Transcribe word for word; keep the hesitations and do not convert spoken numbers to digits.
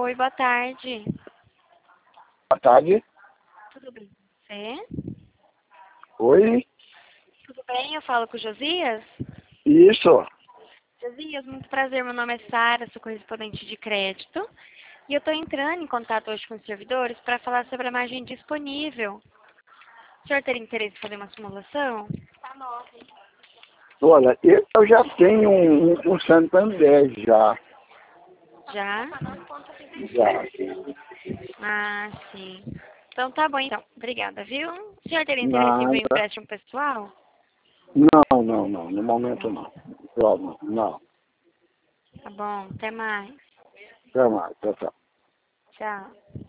Oi, boa tarde. Boa tarde. Tudo bem? Você? Oi? Tudo bem? Eu falo com o Josias? Isso. Josias, muito prazer. Meu nome é Sara, sou correspondente de crédito. E eu estou entrando em contato hoje com os servidores para falar sobre a margem disponível. O senhor teria interesse em fazer uma simulação? Olha, eu já tenho um, um, um Santander já. Já? Já. Ah, sim. Então tá bom, então. Obrigada, viu? O senhor teria interesse em ver um Nada. empréstimo pessoal? Não, não, não. No momento não. Não, não. Tá bom, até mais. Até mais. Tchau, tchau. Tchau.